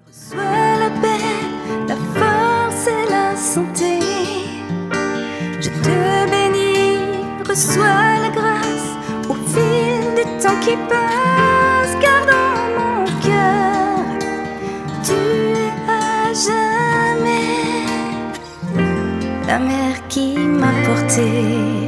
Reçois la paix, la force et la santé. Je te bénis, reçois la grâce au fil du temps qui passe. Car dans mon cœur, tu es à jamais la mère qui m'a porté.